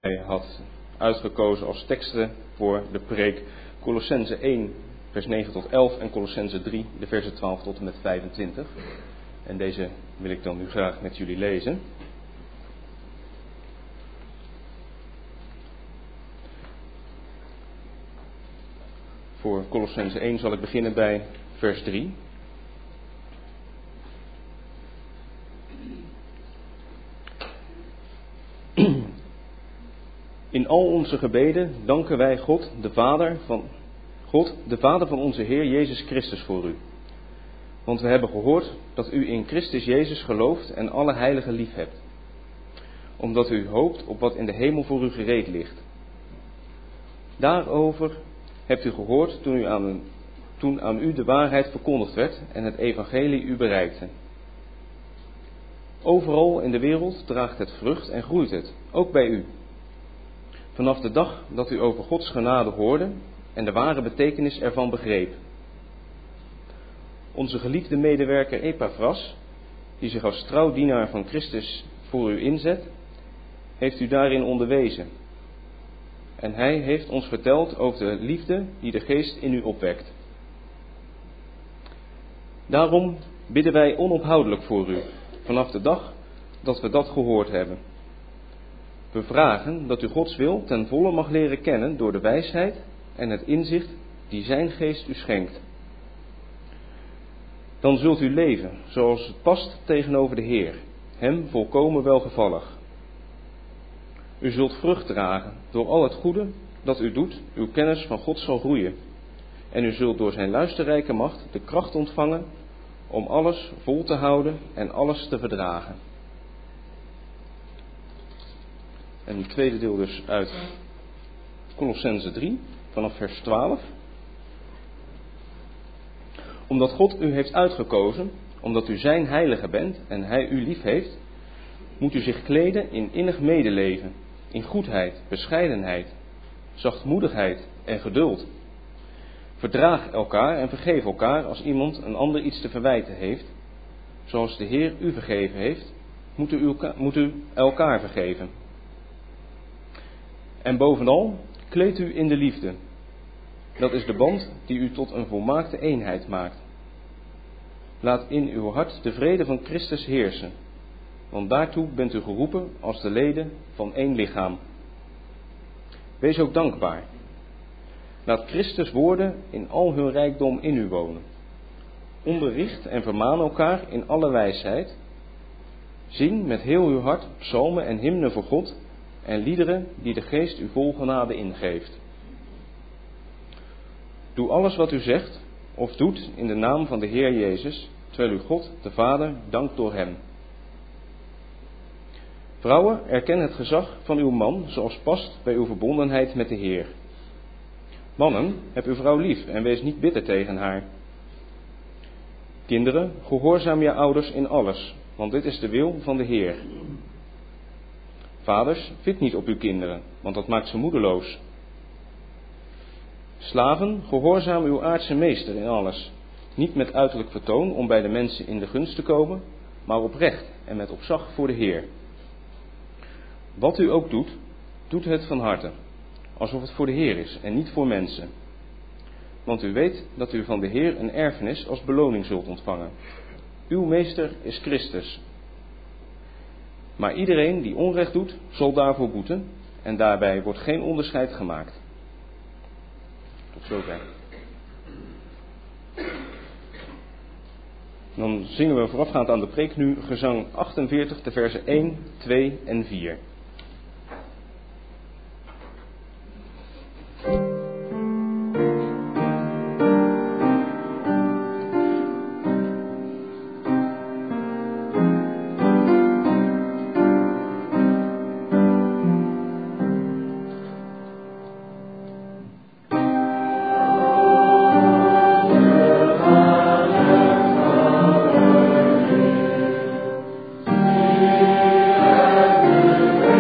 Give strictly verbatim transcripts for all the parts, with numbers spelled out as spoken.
Hij had uitgekozen als teksten voor de preek Colossenzen één, vers negen tot elf en Colossenzen drie, de versen twaalf tot en met vijfentwintig. En deze wil ik dan nu graag met jullie lezen. Voor Colossenzen één zal ik beginnen bij vers drie. In al onze gebeden danken wij God, de Vader van God, de Vader van onze Heer Jezus Christus voor u. Want we hebben gehoord dat u in Christus Jezus gelooft en alle heiligen lief hebt. Omdat u hoopt op wat in de hemel voor u gereed ligt. Daarover hebt u gehoord toen, u aan, toen aan u de waarheid verkondigd werd en het evangelie u bereikte. Overal in de wereld draagt het vrucht en groeit het, ook bij u. Vanaf de dag dat u over Gods genade hoorde en de ware betekenis ervan begreep. Onze geliefde medewerker Epaphras, die zich als trouw dienaar van Christus voor u inzet, heeft u daarin onderwezen. En hij heeft ons verteld over de liefde die de Geest in u opwekt. Daarom bidden wij onophoudelijk voor u, vanaf de dag dat we dat gehoord hebben. We vragen dat u Gods wil ten volle mag leren kennen door de wijsheid en het inzicht die zijn Geest u schenkt. Dan zult u leven zoals het past tegenover de Heer, hem volkomen welgevallig. U zult vrucht dragen door al het goede dat u doet, uw kennis van God zal groeien. En u zult door zijn luisterrijke macht de kracht ontvangen om alles vol te houden en alles te verdragen. En het tweede deel dus uit Colossenzen drie, vanaf vers twaalf. Omdat God u heeft uitgekozen, omdat u zijn heilige bent en hij u lief heeft, moet u zich kleden in innig medeleven, in goedheid, bescheidenheid, zachtmoedigheid en geduld. Verdraag elkaar en vergeef elkaar als iemand een ander iets te verwijten heeft. Zoals de Heer u vergeven heeft, moet u, moet u elkaar vergeven. En bovenal, kleed u in de liefde. Dat is de band die u tot een volmaakte eenheid maakt. Laat in uw hart de vrede van Christus heersen, want daartoe bent u geroepen als de leden van één lichaam. Wees ook dankbaar. Laat Christus woorden in al hun rijkdom in u wonen. Onderricht en vermaan elkaar in alle wijsheid. Zing met heel uw hart psalmen en hymnen voor God en liederen die de Geest u vol genade ingeeft. Doe alles wat u zegt of doet in de naam van de Heer Jezus, terwijl u God, de Vader, dankt door hem. Vrouwen, erken het gezag van uw man zoals past bij uw verbondenheid met de Heer. Mannen, heb uw vrouw lief en wees niet bitter tegen haar. Kinderen, gehoorzaam je ouders in alles, want dit is de wil van de Heer. Vaders, vit niet op uw kinderen, want dat maakt ze moedeloos. Slaven, gehoorzaam uw aardse meester in alles, niet met uiterlijk vertoon om bij de mensen in de gunst te komen, maar oprecht en met opzag voor de Heer. Wat u ook doet, doet het van harte, alsof het voor de Heer is en niet voor mensen. Want u weet dat u van de Heer een erfenis als beloning zult ontvangen. Uw meester is Christus. Maar iedereen die onrecht doet, zal daarvoor boeten en daarbij wordt geen onderscheid gemaakt. Tot zover. Dan zingen we voorafgaand aan de preek nu gezang achtenveertig, de versen één, twee en vier. Amen.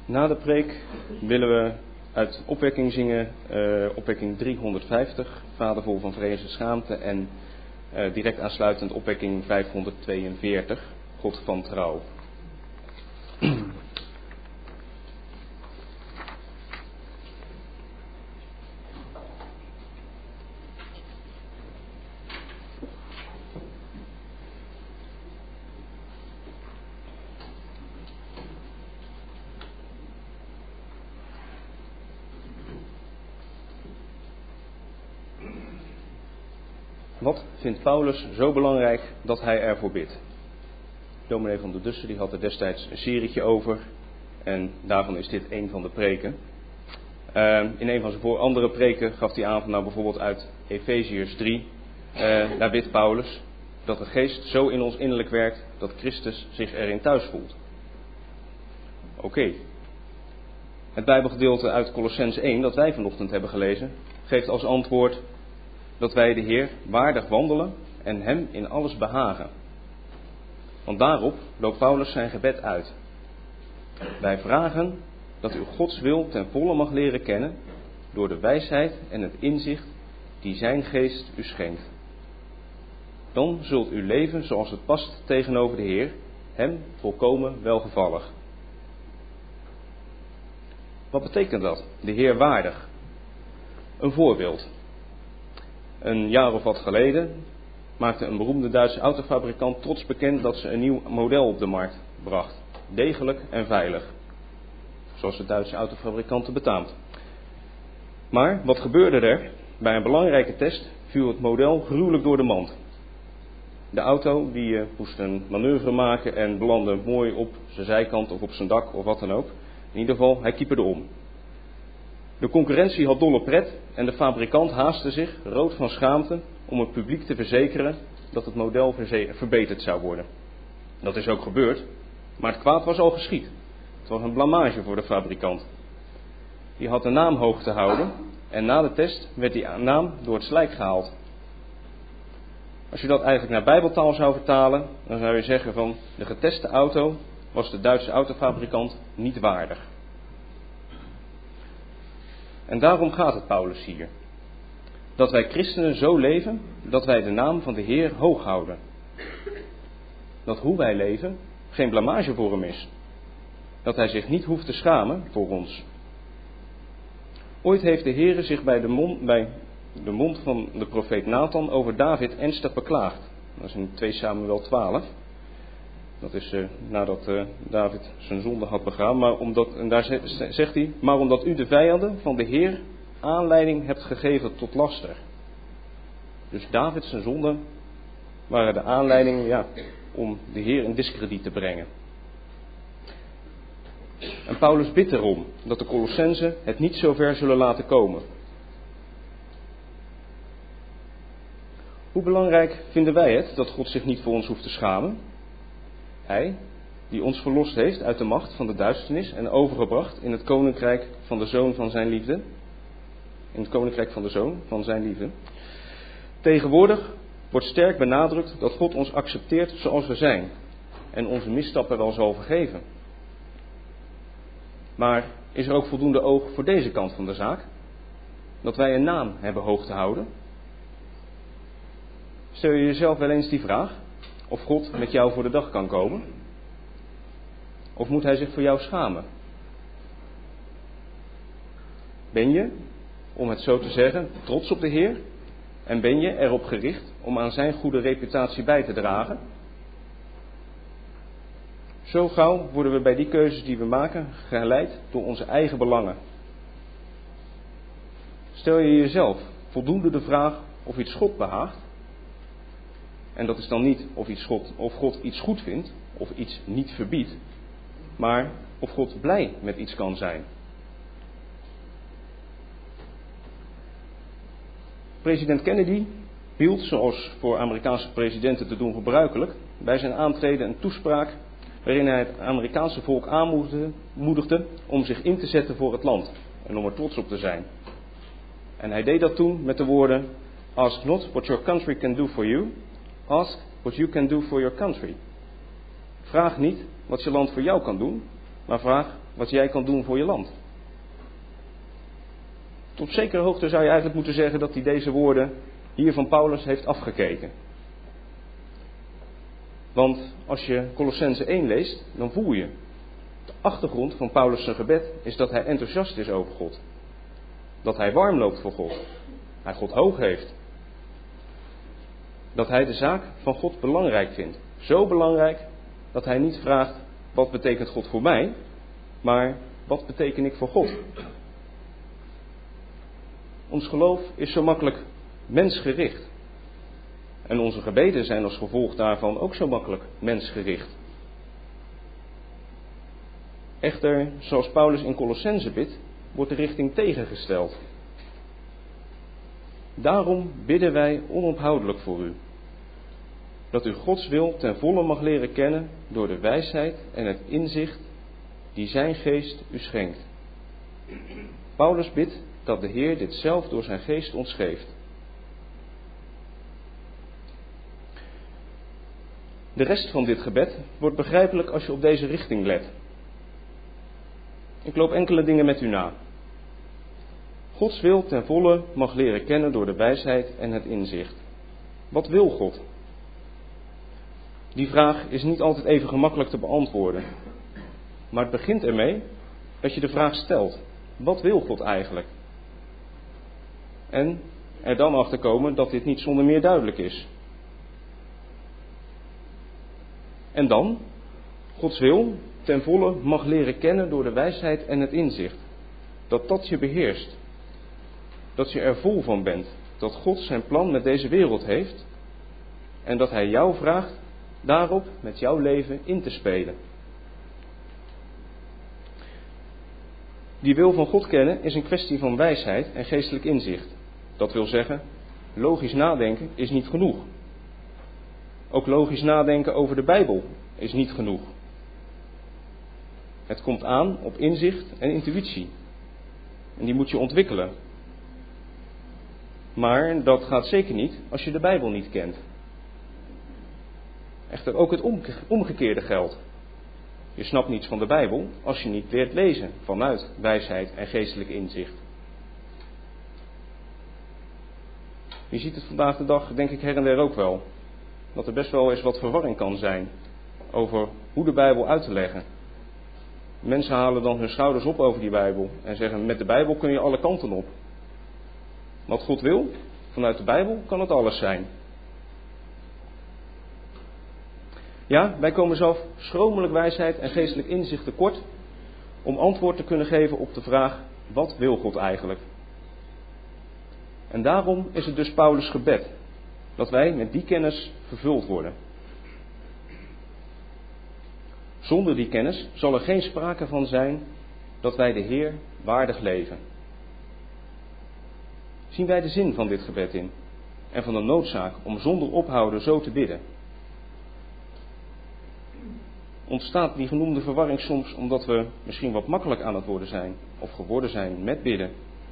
Na de preek willen we uit opwekking zingen, uh, opwekking driehonderdvijftig, Vader vol van vrees en schaamte, en uh, direct aansluitend opwekking vijfhonderdtweeënveertig, God van trouw. Wat vindt Paulus zo belangrijk dat hij ervoor bidt? Dominee van der Dussen die had er destijds een serietje over en daarvan is dit een van de preken. Uh, in een van zijn voor andere preken gaf hij aan van nou bijvoorbeeld uit Efeziërs drie. Uh, daar bidt Paulus dat de geest zo in ons innerlijk werkt dat Christus zich erin thuis voelt. Oké. Okay. Het Bijbelgedeelte uit Kolossenzen één dat wij vanochtend hebben gelezen geeft als antwoord dat wij de Heer waardig wandelen en hem in alles behagen. Want daarop loopt Paulus zijn gebed uit. Wij vragen dat u Gods wil ten volle mag leren kennen door de wijsheid en het inzicht die zijn geest u schenkt. Dan zult u leven zoals het past tegenover de Heer, hem volkomen welgevallig. Wat betekent dat? De Heer waardig. Een voorbeeld. Een jaar of wat geleden maakte een beroemde Duitse autofabrikant trots bekend dat ze een nieuw model op de markt bracht. Degelijk en veilig. Zoals de Duitse autofabrikanten betaamt. Maar wat gebeurde er? Bij een belangrijke test viel het model gruwelijk door de mand. De auto die uh, moest een manoeuvre maken en belandde mooi op zijn zijkant of op zijn dak of wat dan ook. In ieder geval, hij kieperde om. De concurrentie had dolle pret en de fabrikant haastte zich, rood van schaamte, om het publiek te verzekeren dat het model verze- verbeterd zou worden. Dat is ook gebeurd, maar het kwaad was al geschied. Het was een blamage voor de fabrikant. Die had de naam hoog te houden en na de test werd die naam door het slijk gehaald. Als je dat eigenlijk naar bijbeltaal zou vertalen, dan zou je zeggen van de geteste auto was de Duitse autofabrikant niet waardig. En daarom gaat het Paulus hier. Dat wij christenen zo leven, dat wij de naam van de Heer hoog houden. Dat hoe wij leven geen blamage voor hem is. Dat hij zich niet hoeft te schamen voor ons. Ooit heeft de Heer zich bij de mond, bij de mond van de profeet Nathan over David ernstig beklaagd. Dat is in twee Samuel twaalf. Dat is uh, nadat uh, David zijn zonde had begaan. Maar omdat, en daar zegt hij, maar omdat u de vijanden van de Heer aanleiding hebt gegeven tot laster. Dus David zijn zonden waren de aanleiding ja, om de Heer in diskrediet te brengen. En Paulus bidt erom dat de Kolossenzen het niet zo ver zullen laten komen. Hoe belangrijk vinden wij het dat God zich niet voor ons hoeft te schamen? Hij, die ons verlost heeft uit de macht van de duisternis en overgebracht in het koninkrijk van de Zoon van zijn liefde. In het koninkrijk van de Zoon van zijn liefde. Tegenwoordig wordt sterk benadrukt dat God ons accepteert zoals we zijn en onze misstappen wel zal vergeven. Maar is er ook voldoende oog voor deze kant van de zaak? Dat wij een naam hebben hoog te houden? Stel je jezelf wel eens die vraag of God met jou voor de dag kan komen? Of moet hij zich voor jou schamen? Ben je, om het zo te zeggen, trots op de Heer? En ben je erop gericht om aan zijn goede reputatie bij te dragen? Zo gauw worden we bij die keuzes die we maken geleid door onze eigen belangen. Stel je jezelf voldoende de vraag of iets God behaagt? En dat is dan niet of, iets God, of God iets goed vindt of iets niet verbiedt, maar of God blij met iets kan zijn. President Kennedy hield, zoals voor Amerikaanse presidenten te doen gebruikelijk, bij zijn aantreden een toespraak waarin hij het Amerikaanse volk aanmoedigde om zich in te zetten voor het land en om er trots op te zijn. En hij deed dat toen met de woorden: Ask not what your country can do for you, ask what you can do for your country. Vraag niet wat je land voor jou kan doen, maar vraag wat jij kan doen voor je land. Tot zekere hoogte zou je eigenlijk moeten zeggen dat hij deze woorden hier van Paulus heeft afgekeken. Want als je Kolossenzen één leest, dan voel je. De achtergrond van Paulus' zijn gebed is dat hij enthousiast is over God. Dat hij warm loopt voor God. Hij God hoog heeft. Dat hij de zaak van God belangrijk vindt. Zo belangrijk dat hij niet vraagt, wat betekent God voor mij? Maar, wat beteken ik voor God? Ons geloof is zo makkelijk mensgericht. En onze gebeden zijn als gevolg daarvan ook zo makkelijk mensgericht. Echter, zoals Paulus in Kolossenzen bidt, wordt de richting tegengesteld. Daarom bidden wij onophoudelijk voor u. Dat u Gods wil ten volle mag leren kennen door de wijsheid en het inzicht die zijn geest u schenkt. Paulus bidt dat de Heer dit zelf door zijn geest ons geeft. De rest van dit gebed wordt begrijpelijk als je op deze richting let. Ik loop enkele dingen met u na. Gods wil ten volle mag leren kennen door de wijsheid en het inzicht. Wat wil God? Die vraag is niet altijd even gemakkelijk te beantwoorden. Maar het begint ermee dat je de vraag stelt. Wat wil God eigenlijk? En er dan achter komen dat dit niet zonder meer duidelijk is. En dan, Gods wil ten volle mag leren kennen door de wijsheid en het inzicht. Dat dat je beheerst. Dat je er vol van bent. Dat God zijn plan met deze wereld heeft. En dat hij jou vraagt daarop met jouw leven in te spelen. Die wil van God kennen is een kwestie van wijsheid en geestelijk inzicht. Dat wil zeggen, logisch nadenken is niet genoeg. Ook logisch nadenken over de Bijbel is niet genoeg. Het komt aan op inzicht en intuïtie. En die moet je ontwikkelen. Maar dat gaat zeker niet als je de Bijbel niet kent. Echter ook het omgekeerde geldt. Je snapt niets van de Bijbel als je niet leert lezen vanuit wijsheid en geestelijk inzicht. Je ziet het vandaag de dag, denk ik, her en der ook wel. Dat er best wel eens wat verwarring kan zijn over hoe de Bijbel uit te leggen. Mensen halen dan hun schouders op over die Bijbel en zeggen, met de Bijbel kun je alle kanten op. Wat God wil, vanuit de Bijbel kan het alles zijn. Ja, wij komen zelf schromelijk wijsheid en geestelijk inzicht tekort om antwoord te kunnen geven op de vraag, wat wil God eigenlijk? En daarom is het dus Paulus' gebed, dat wij met die kennis vervuld worden. Zonder die kennis zal er geen sprake van zijn dat wij de Heer waardig leven. Zien wij de zin van dit gebed in en van de noodzaak om zonder ophouden zo te bidden? Ontstaat die genoemde verwarring soms omdat we misschien wat makkelijk aan het worden zijn of geworden zijn met bidden?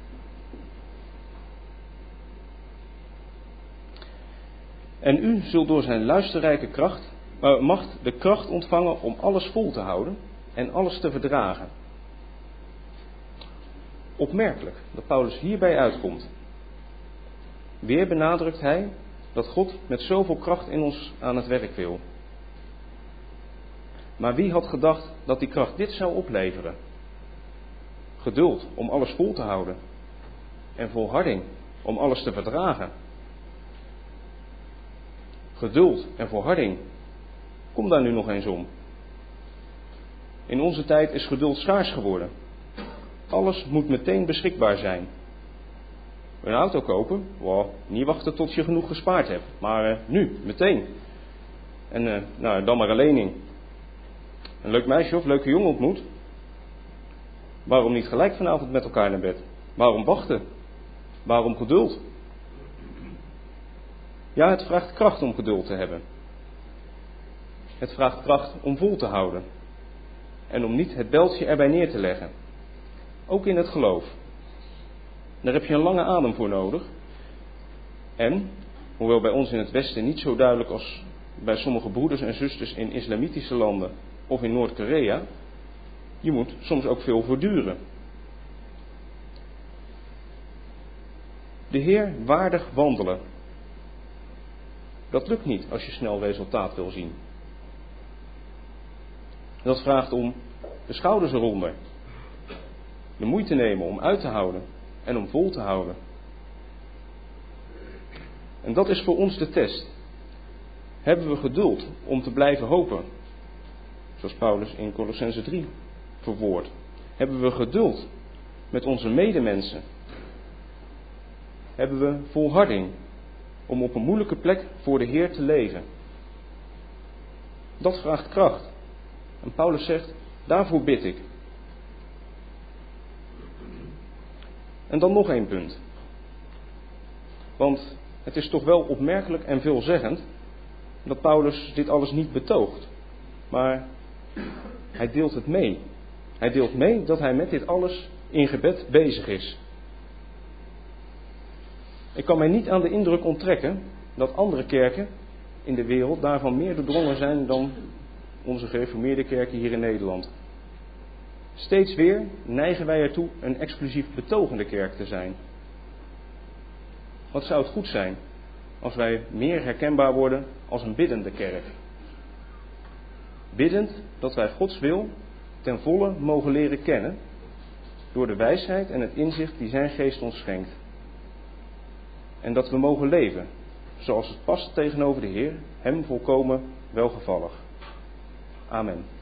En u zult door zijn luisterrijke kracht, uh, macht de kracht ontvangen om alles vol te houden en alles te verdragen. Opmerkelijk dat Paulus hierbij uitkomt. Weer benadrukt hij dat God met zoveel kracht in ons aan het werk wil. Maar wie had gedacht dat die kracht dit zou opleveren? Geduld om alles vol te houden. En volharding om alles te verdragen. Geduld en volharding. Kom daar nu nog eens om. In onze tijd is geduld schaars geworden. Alles moet meteen beschikbaar zijn. Een auto kopen? Wow, niet wachten tot je genoeg gespaard hebt. Maar uh, nu, meteen. En uh, nou, dan maar een lening. Een leuk meisje of leuke jongen ontmoet. Waarom niet gelijk vanavond met elkaar naar bed? Waarom wachten? Waarom geduld? Ja, het vraagt kracht om geduld te hebben. Het vraagt kracht om vol te houden. En om niet het beltje erbij neer te leggen. Ook in het geloof. Daar heb je een lange adem voor nodig. En, hoewel bij ons in het Westen niet zo duidelijk als bij sommige broeders en zusters in islamitische landen of in Noord-Korea, Je moet soms ook veel verduren. De Heer waardig wandelen. Dat lukt niet als je snel resultaat wil zien. Dat vraagt om de schouders eronder. De moeite nemen om uit te houden en om vol te houden. En dat is voor ons de test. Hebben we geduld om te blijven hopen? Zoals Paulus in Kolossenzen drie verwoordt. Hebben we geduld met onze medemensen? Hebben we volharding om op een moeilijke plek voor de Heer te leven? Dat vraagt kracht. En Paulus zegt, daarvoor bid ik. En dan nog één punt. Want het is toch wel opmerkelijk en veelzeggend dat Paulus dit alles niet betoogt. Maar hij deelt het mee. Hij deelt mee dat hij met dit alles in gebed bezig is. Ik kan mij niet aan de indruk onttrekken dat andere kerken in de wereld daarvan meer doordrongen zijn dan onze gereformeerde kerken hier in Nederland. Steeds weer neigen wij ertoe een exclusief betogende kerk te zijn. Wat zou het goed zijn als wij meer herkenbaar worden als een biddende kerk? Biddend dat wij Gods wil ten volle mogen leren kennen door de wijsheid en het inzicht die zijn geest ons schenkt. En dat we mogen leven zoals het past tegenover de Heer, hem volkomen welgevallig. Amen.